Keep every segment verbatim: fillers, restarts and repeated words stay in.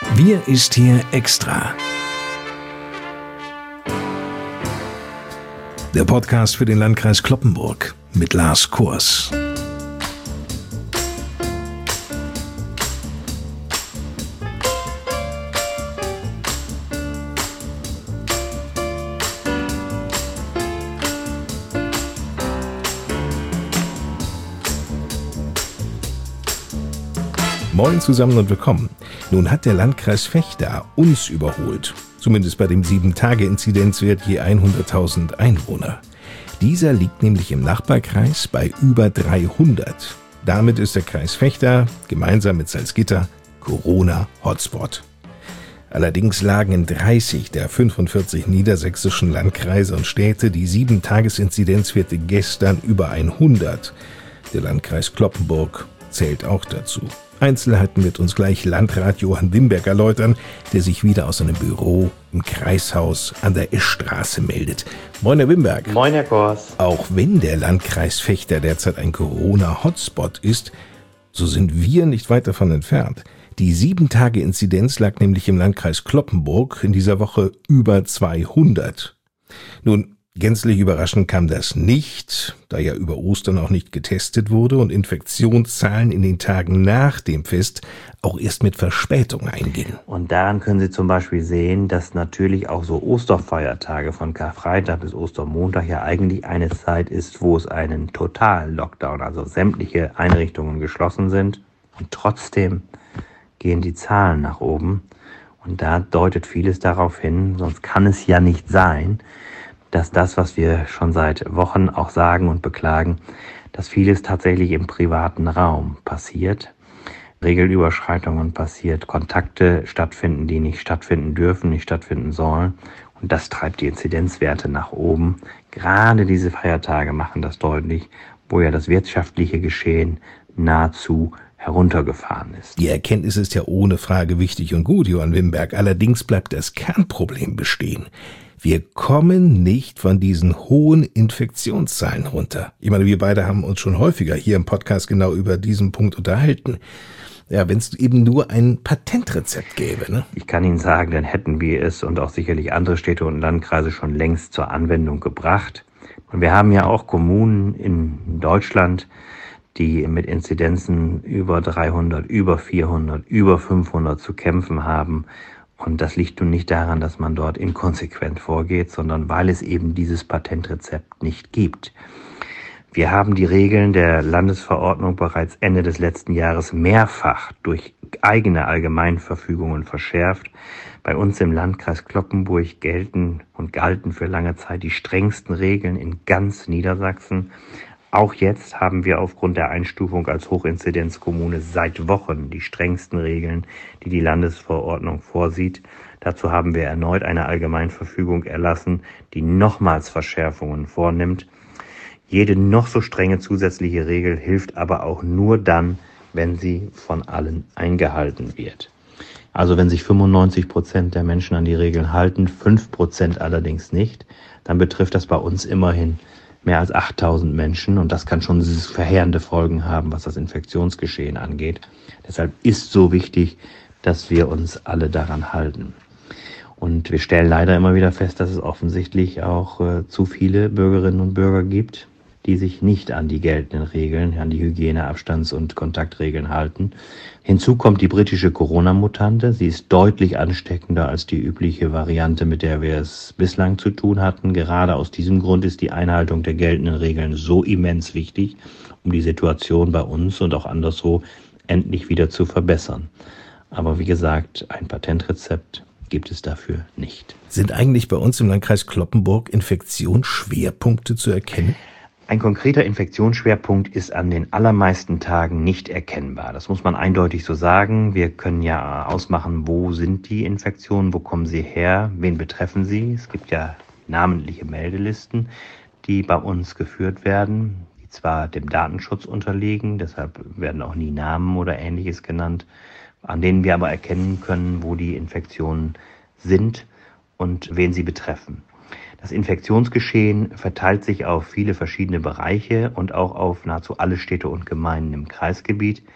Wir ist hier extra. Der Podcast für den Landkreis Cloppenburg mit Lars Kurs. Moin zusammen und willkommen. Nun hat der Landkreis Vechta uns überholt, zumindest bei dem sieben Tage Inzidenzwert je hunderttausend Einwohner. Dieser liegt nämlich im Nachbarkreis bei über dreihundert. Damit ist der Kreis Vechta gemeinsam mit Salzgitter Corona-Hotspot. Allerdings lagen in dreißig der fünfundvierzig niedersächsischen Landkreise und Städte die sieben Tages Inzidenzwerte gestern über hundert. Der Landkreis Cloppenburg zählt auch dazu. Einzelheiten wird uns gleich Landrat Johann Wimberg erläutern, der sich wieder aus seinem Büro im Kreishaus an der Eschstraße meldet. Moin, Herr Wimberg. Moin, Herr Kors. Auch wenn der Landkreis Vechta derzeit ein Corona-Hotspot ist, so sind wir nicht weit davon entfernt. Die sieben Tage Inzidenz lag nämlich im Landkreis Cloppenburg in dieser Woche über zweihundert. Nun, gänzlich überraschend kam das nicht, da ja über Ostern auch nicht getestet wurde und Infektionszahlen in den Tagen nach dem Fest auch erst mit Verspätung eingingen. Und daran können Sie zum Beispiel sehen, dass natürlich auch so Osterfeiertage von Karfreitag bis Ostermontag ja eigentlich eine Zeit ist, wo es einen Total-Lockdown, also sämtliche Einrichtungen geschlossen sind. Und trotzdem gehen die Zahlen nach oben. Und da deutet vieles darauf hin, sonst kann es ja nicht sein, dass das, was wir schon seit Wochen auch sagen und beklagen, dass vieles tatsächlich im privaten Raum passiert, Regelüberschreitungen passiert, Kontakte stattfinden, die nicht stattfinden dürfen, nicht stattfinden sollen. Und das treibt die Inzidenzwerte nach oben. Gerade diese Feiertage machen das deutlich, wo ja das wirtschaftliche Geschehen nahezu heruntergefahren ist. Die Erkenntnis ist ja ohne Frage wichtig und gut, Johann Wimberg. Allerdings bleibt das Kernproblem bestehen. Wir kommen nicht von diesen hohen Infektionszahlen runter. Ich meine, wir beide haben uns schon häufiger hier im Podcast genau über diesen Punkt unterhalten. Ja, wenn es eben nur ein Patentrezept gäbe, ne? Ich kann Ihnen sagen, dann hätten wir es und auch sicherlich andere Städte und Landkreise schon längst zur Anwendung gebracht. Und wir haben ja auch Kommunen in Deutschland, die mit Inzidenzen über dreihundert, über vierhundert, über fünfhundert zu kämpfen haben. Und das liegt nun nicht daran, dass man dort inkonsequent vorgeht, sondern weil es eben dieses Patentrezept nicht gibt. Wir haben die Regeln der Landesverordnung bereits Ende des letzten Jahres mehrfach durch eigene Allgemeinverfügungen verschärft. Bei uns im Landkreis Cloppenburg gelten und galten für lange Zeit die strengsten Regeln in ganz Niedersachsen. Auch jetzt haben wir aufgrund der Einstufung als Hochinzidenzkommune seit Wochen die strengsten Regeln, die die Landesverordnung vorsieht. Dazu haben wir erneut eine Allgemeinverfügung erlassen, die nochmals Verschärfungen vornimmt. Jede noch so strenge zusätzliche Regel hilft aber auch nur dann, wenn sie von allen eingehalten wird. Also wenn sich fünfundneunzig Prozent der Menschen an die Regeln halten, fünf Prozent allerdings nicht, dann betrifft das bei uns immerhin mehr als achttausend Menschen und das kann schon verheerende Folgen haben, was das Infektionsgeschehen angeht. Deshalb ist so wichtig, dass wir uns alle daran halten. Und wir stellen leider immer wieder fest, dass es offensichtlich auch äh, zu viele Bürgerinnen und Bürger gibt, die sich nicht an die geltenden Regeln, an die Hygiene-, Abstands- und Kontaktregeln halten. Hinzu kommt die britische Corona-Mutante. Sie ist deutlich ansteckender als die übliche Variante, mit der wir es bislang zu tun hatten. Gerade aus diesem Grund ist die Einhaltung der geltenden Regeln so immens wichtig, um die Situation bei uns und auch anderswo endlich wieder zu verbessern. Aber wie gesagt, ein Patentrezept gibt es dafür nicht. Sind eigentlich bei uns im Landkreis Cloppenburg Infektionsschwerpunkte zu erkennen? Ein konkreter Infektionsschwerpunkt ist an den allermeisten Tagen nicht erkennbar. Das muss man eindeutig so sagen. Wir können ja ausmachen, wo sind die Infektionen, wo kommen sie her, wen betreffen sie. Es gibt ja namentliche Meldelisten, die bei uns geführt werden, die zwar dem Datenschutz unterliegen, deshalb werden auch nie Namen oder Ähnliches genannt, an denen wir aber erkennen können, wo die Infektionen sind und wen sie betreffen. Das Infektionsgeschehen verteilt sich auf viele verschiedene Bereiche und auch auf nahezu alle Städte und Gemeinden im Kreisgebiet.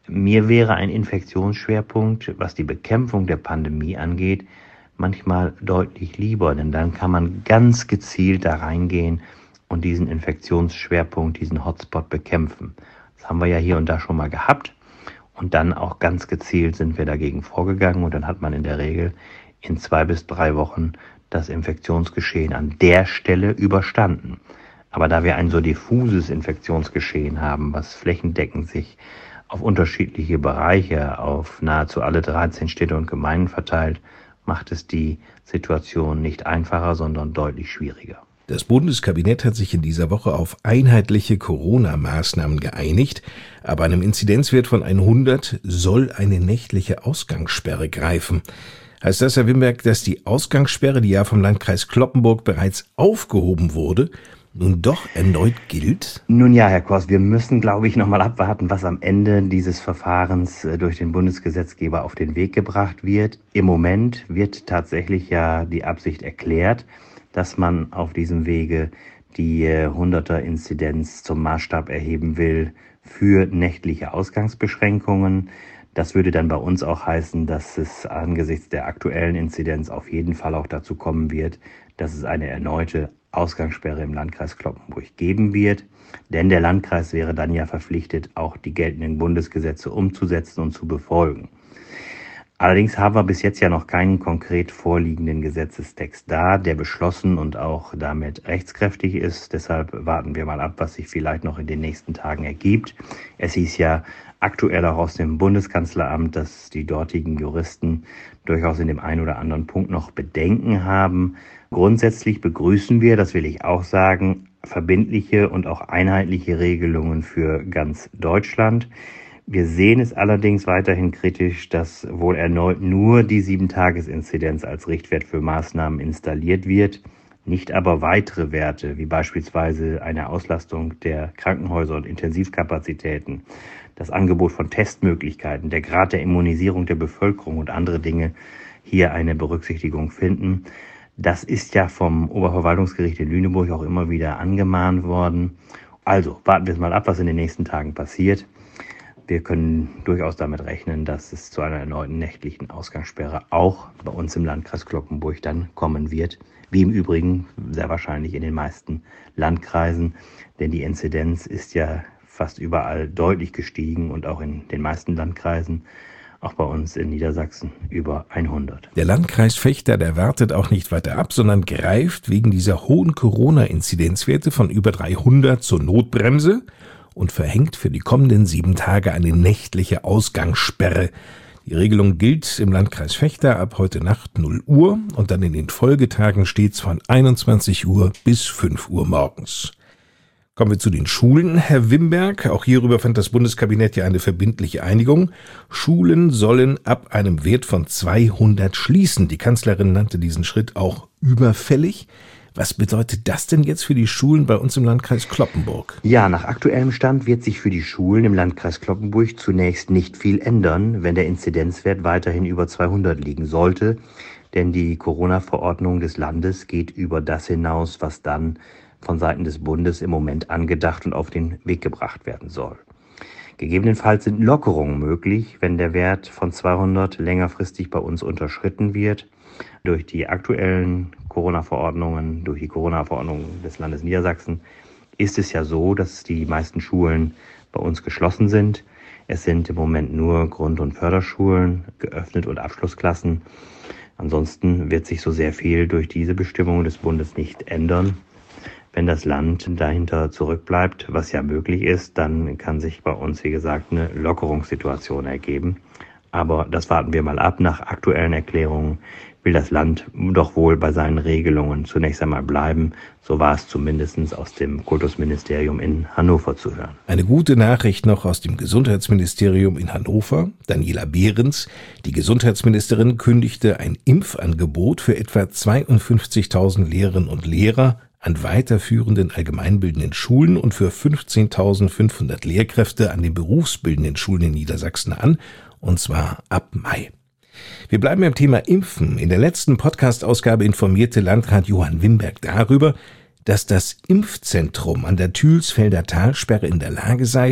Mir wäre ein Infektionsschwerpunkt, was die Bekämpfung der Pandemie angeht, manchmal deutlich lieber, denn dann kann man ganz gezielt da reingehen und diesen Infektionsschwerpunkt, diesen Hotspot bekämpfen. Das haben wir ja hier und da schon mal gehabt und dann auch ganz gezielt sind wir dagegen vorgegangen und dann hat man in der Regel in zwei bis drei Wochen das Infektionsgeschehen an der Stelle überstanden. Aber da wir ein so diffuses Infektionsgeschehen haben, was flächendeckend sich auf unterschiedliche Bereiche, auf nahezu alle dreizehn Städte und Gemeinden verteilt, macht es die Situation nicht einfacher, sondern deutlich schwieriger. Das Bundeskabinett hat sich in dieser Woche auf einheitliche Corona-Maßnahmen geeinigt, aber einem Inzidenzwert von hundert soll eine nächtliche Ausgangssperre greifen. Heißt das, Herr Wimberg, dass die Ausgangssperre, die ja vom Landkreis Cloppenburg bereits aufgehoben wurde, nun doch erneut gilt? Nun ja, Herr Kors, wir müssen, glaube ich, noch mal abwarten, was am Ende dieses Verfahrens durch den Bundesgesetzgeber auf den Weg gebracht wird. Im Moment wird tatsächlich ja die Absicht erklärt, dass man auf diesem Wege die hunderter-Inzidenz zum Maßstab erheben will für nächtliche Ausgangsbeschränkungen. Das würde dann bei uns auch heißen, dass es angesichts der aktuellen Inzidenz auf jeden Fall auch dazu kommen wird, dass es eine erneute Ausgangssperre im Landkreis Cloppenburg geben wird. Denn der Landkreis wäre dann ja verpflichtet, auch die geltenden Bundesgesetze umzusetzen und zu befolgen. Allerdings haben wir bis jetzt ja noch keinen konkret vorliegenden Gesetzestext da, der beschlossen und auch damit rechtskräftig ist. Deshalb warten wir mal ab, was sich vielleicht noch in den nächsten Tagen ergibt. Es hieß ja aktuell auch aus dem Bundeskanzleramt, dass die dortigen Juristen durchaus in dem einen oder anderen Punkt noch Bedenken haben. Grundsätzlich begrüßen wir, das will ich auch sagen, verbindliche und auch einheitliche Regelungen für ganz Deutschland. Wir sehen es allerdings weiterhin kritisch, dass wohl erneut nur die sieben-Tages-Inzidenz als Richtwert für Maßnahmen installiert wird, nicht aber weitere Werte, wie beispielsweise eine Auslastung der Krankenhäuser und Intensivkapazitäten, das Angebot von Testmöglichkeiten, der Grad der Immunisierung der Bevölkerung und andere Dinge hier eine Berücksichtigung finden. Das ist ja vom Oberverwaltungsgericht in Lüneburg auch immer wieder angemahnt worden. Also warten wir mal ab, was in den nächsten Tagen passiert. Wir können durchaus damit rechnen, dass es zu einer erneuten nächtlichen Ausgangssperre auch bei uns im Landkreis Cloppenburg dann kommen wird. Wie im Übrigen sehr wahrscheinlich in den meisten Landkreisen, denn die Inzidenz ist ja fast überall deutlich gestiegen und auch in den meisten Landkreisen, auch bei uns in Niedersachsen, über hundert. Der Landkreis Vechta, der wartet auch nicht weiter ab, sondern greift wegen dieser hohen Corona-Inzidenzwerte von über dreihundert zur Notbremse und verhängt für die kommenden sieben Tage eine nächtliche Ausgangssperre. Die Regelung gilt im Landkreis Vechta ab heute Nacht null Uhr und dann in den Folgetagen stets von einundzwanzig Uhr bis fünf Uhr morgens. Kommen wir zu den Schulen, Herr Wimberg. Auch hierüber fand das Bundeskabinett ja eine verbindliche Einigung. Schulen sollen ab einem Wert von zweihundert schließen. Die Kanzlerin nannte diesen Schritt auch überfällig. Was bedeutet das denn jetzt für die Schulen bei uns im Landkreis Cloppenburg? Ja, nach aktuellem Stand wird sich für die Schulen im Landkreis Cloppenburg zunächst nicht viel ändern, wenn der Inzidenzwert weiterhin über zweihundert liegen sollte. Denn die Corona-Verordnung des Landes geht über das hinaus, was dann von Seiten des Bundes im Moment angedacht und auf den Weg gebracht werden soll. Gegebenenfalls sind Lockerungen möglich, wenn der Wert von zweihundert längerfristig bei uns unterschritten wird. Durch die aktuellen Corona-Verordnungen, durch die Corona-Verordnung des Landes Niedersachsen ist es ja so, dass die meisten Schulen bei uns geschlossen sind. Es sind im Moment nur Grund- und Förderschulen geöffnet und Abschlussklassen. Ansonsten wird sich so sehr viel durch diese Bestimmungen des Bundes nicht ändern. Wenn das Land dahinter zurückbleibt, was ja möglich ist, dann kann sich bei uns, wie gesagt, eine Lockerungssituation ergeben. Aber das warten wir mal ab. Nach aktuellen Erklärungen will das Land doch wohl bei seinen Regelungen zunächst einmal bleiben. So war es zumindest aus dem Kultusministerium in Hannover zu hören. Eine gute Nachricht noch aus dem Gesundheitsministerium in Hannover. Daniela Behrens, die Gesundheitsministerin, kündigte ein Impfangebot für etwa zweiundfünfzigtausend Lehrerinnen und Lehrer an weiterführenden allgemeinbildenden Schulen und für fünfzehntausendfünfhundert Lehrkräfte an den berufsbildenden Schulen in Niedersachsen an, und zwar ab Mai. Wir bleiben beim Thema Impfen. In der letzten Podcast-Ausgabe informierte Landrat Johann Wimberg darüber, dass das Impfzentrum an der Thülsfelder Talsperre in der Lage sei,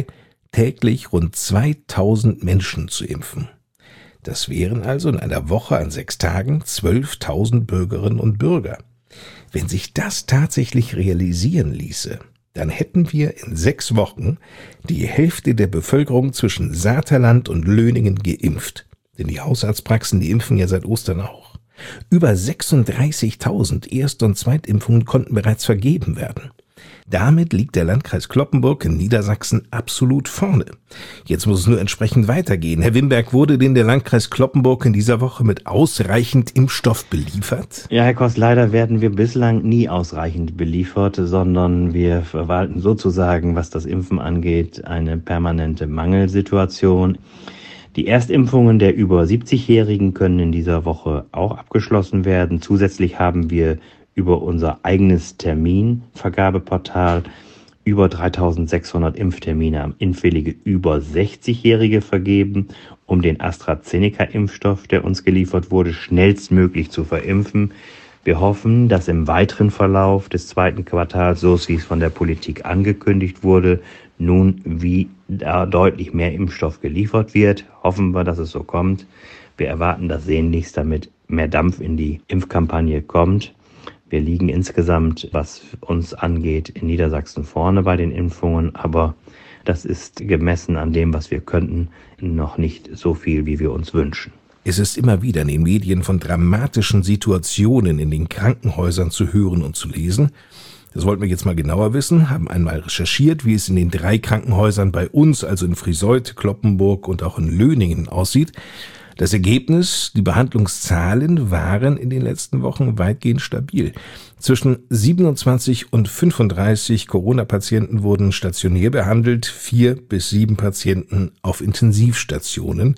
täglich rund zweitausend Menschen zu impfen. Das wären also in einer Woche an sechs Tagen zwölftausend Bürgerinnen und Bürger. Wenn sich das tatsächlich realisieren ließe, dann hätten wir in sechs Wochen die Hälfte der Bevölkerung zwischen Saterland und Löningen geimpft. Denn die Hausarztpraxen, die impfen ja seit Ostern auch. Über sechsunddreißigtausend Erst- und Zweitimpfungen konnten bereits vergeben werden. Damit liegt der Landkreis Cloppenburg in Niedersachsen absolut vorne. Jetzt muss es nur entsprechend weitergehen. Herr Wimberg, wurde denn der Landkreis Cloppenburg in dieser Woche mit ausreichend Impfstoff beliefert? Ja, Herr Kost, leider werden wir bislang nie ausreichend beliefert, sondern wir verwalten sozusagen, was das Impfen angeht, eine permanente Mangelsituation. Die Erstimpfungen der über siebzigjährigen können in dieser Woche auch abgeschlossen werden. Zusätzlich haben wir über unser eigenes Terminvergabeportal über dreitausendsechshundert Impftermine an impfwillige über sechzigjährige vergeben, um den AstraZeneca-Impfstoff, der uns geliefert wurde, schnellstmöglich zu verimpfen. Wir hoffen, dass im weiteren Verlauf des zweiten Quartals, so wie es von der Politik angekündigt wurde, nun wieder deutlich mehr Impfstoff geliefert wird. Hoffen wir, dass es so kommt. Wir erwarten das sehnlichst, damit mehr Dampf in die Impfkampagne kommt. Wir liegen insgesamt, was uns angeht, in Niedersachsen vorne bei den Impfungen, aber das ist gemessen an dem, was wir könnten, noch nicht so viel, wie wir uns wünschen. Es ist immer wieder in den Medien von dramatischen Situationen in den Krankenhäusern zu hören und zu lesen. Das wollten wir jetzt mal genauer wissen, haben einmal recherchiert, wie es in den drei Krankenhäusern bei uns, also in Friesoythe, Cloppenburg und auch in Löningen aussieht. Das Ergebnis, die Behandlungszahlen waren in den letzten Wochen weitgehend stabil. Zwischen siebenundzwanzig und fünfunddreißig Corona-Patienten wurden stationär behandelt, vier bis sieben Patienten auf Intensivstationen.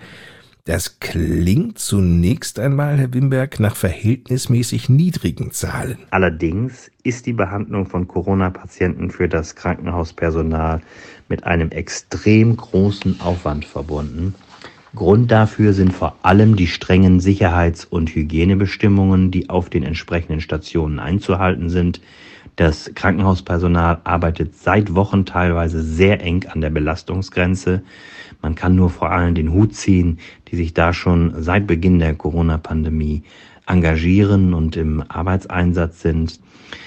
Das klingt zunächst einmal, Herr Wimberg, nach verhältnismäßig niedrigen Zahlen. Allerdings ist die Behandlung von Corona-Patienten für das Krankenhauspersonal mit einem extrem großen Aufwand verbunden. Grund dafür sind vor allem die strengen Sicherheits- und Hygienebestimmungen, die auf den entsprechenden Stationen einzuhalten sind. Das Krankenhauspersonal arbeitet seit Wochen teilweise sehr eng an der Belastungsgrenze. Man kann nur vor allem den Hut ziehen, die sich da schon seit Beginn der Corona-Pandemie engagieren und im Arbeitseinsatz sind.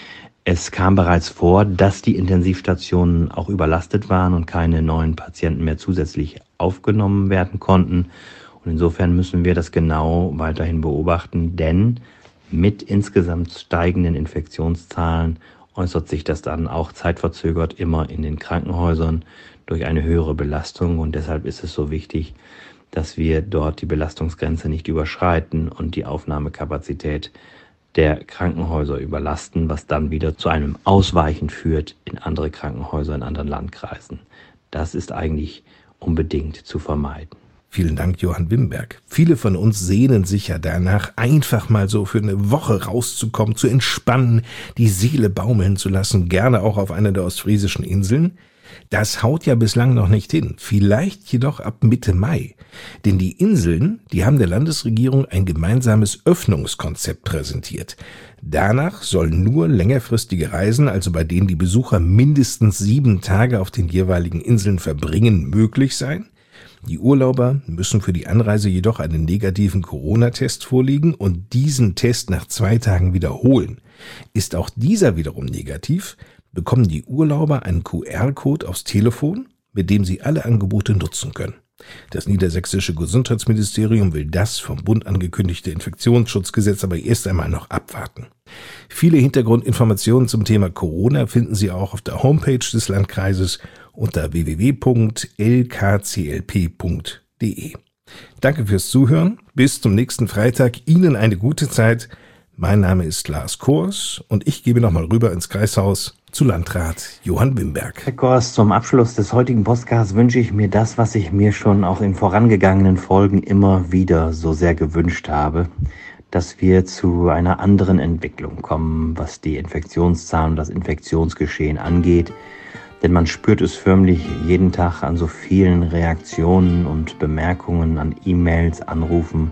Es kam bereits vor, dass die Intensivstationen auch überlastet waren und keine neuen Patienten mehr zusätzlich aufgenommen werden konnten. Und insofern müssen wir das genau weiterhin beobachten, denn mit insgesamt steigenden Infektionszahlen äußert sich das dann auch zeitverzögert immer in den Krankenhäusern durch eine höhere Belastung. Und deshalb ist es so wichtig, dass wir dort die Belastungsgrenze nicht überschreiten und die Aufnahmekapazität der Krankenhäuser überlasten, was dann wieder zu einem Ausweichen führt in andere Krankenhäuser in anderen Landkreisen. Das ist eigentlich unbedingt zu vermeiden. Vielen Dank, Johann Wimberg. Viele von uns sehnen sich ja danach, einfach mal so für eine Woche rauszukommen, zu entspannen, die Seele baumeln zu lassen, gerne auch auf einer der ostfriesischen Inseln. Das haut ja bislang noch nicht hin, vielleicht jedoch ab Mitte Mai. Denn die Inseln, die haben der Landesregierung ein gemeinsames Öffnungskonzept präsentiert. Danach sollen nur längerfristige Reisen, also bei denen die Besucher mindestens sieben Tage auf den jeweiligen Inseln verbringen, möglich sein. Die Urlauber müssen für die Anreise jedoch einen negativen Corona-Test vorlegen und diesen Test nach zwei Tagen wiederholen. Ist auch dieser wiederum negativ, bekommen die Urlauber einen Q R-Code aufs Telefon, mit dem sie alle Angebote nutzen können. Das niedersächsische Gesundheitsministerium will das vom Bund angekündigte Infektionsschutzgesetz aber erst einmal noch abwarten. Viele Hintergrundinformationen zum Thema Corona finden Sie auch auf der Homepage des Landkreises unter w w w punkt l k c l p punkt d e. Danke fürs Zuhören. Bis zum nächsten Freitag. Ihnen eine gute Zeit. Mein Name ist Lars Kors und ich gebe nochmal rüber ins Kreishaus zu Landrat Johann Wimberg. Herr Kors, zum Abschluss des heutigen Podcasts wünsche ich mir das, was ich mir schon auch in vorangegangenen Folgen immer wieder so sehr gewünscht habe, dass wir zu einer anderen Entwicklung kommen, was die Infektionszahlen und das Infektionsgeschehen angeht. Denn man spürt es förmlich jeden Tag an so vielen Reaktionen und Bemerkungen, an E-Mails, Anrufen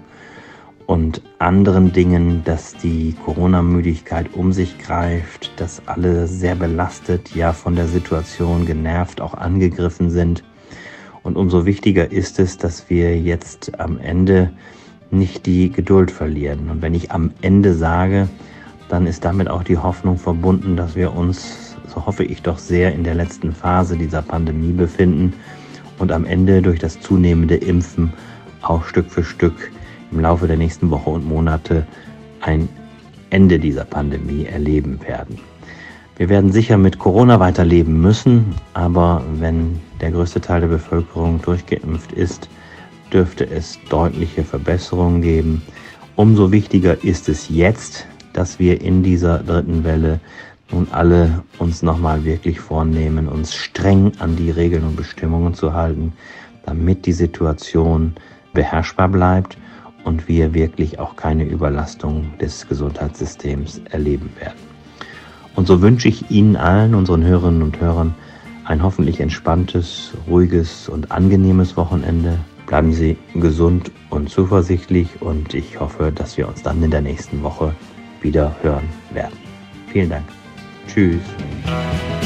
und anderen Dingen, dass die Corona-Müdigkeit um sich greift, dass alle sehr belastet, ja von der Situation genervt, auch angegriffen sind. Und umso wichtiger ist es, dass wir jetzt am Ende nicht die Geduld verlieren. Und wenn ich am Ende sage, dann ist damit auch die Hoffnung verbunden, dass wir uns, so hoffe ich doch sehr, in der letzten Phase dieser Pandemie befinden und am Ende durch das zunehmende Impfen auch Stück für Stück im Laufe der nächsten Woche und Monate ein Ende dieser Pandemie erleben werden. Wir werden sicher mit Corona weiterleben müssen, aber wenn der größte Teil der Bevölkerung durchgeimpft ist, dürfte es deutliche Verbesserungen geben. Umso wichtiger ist es jetzt, dass wir in dieser dritten Welle nun alle uns nochmal wirklich vornehmen, uns streng an die Regeln und Bestimmungen zu halten, damit die Situation beherrschbar bleibt und wir wirklich auch keine Überlastung des Gesundheitssystems erleben werden. Und so wünsche ich Ihnen allen, unseren Hörerinnen und Hörern, ein hoffentlich entspanntes, ruhiges und angenehmes Wochenende. Bleiben Sie gesund und zuversichtlich und ich hoffe, dass wir uns dann in der nächsten Woche wieder hören werden. Vielen Dank. Tschüss.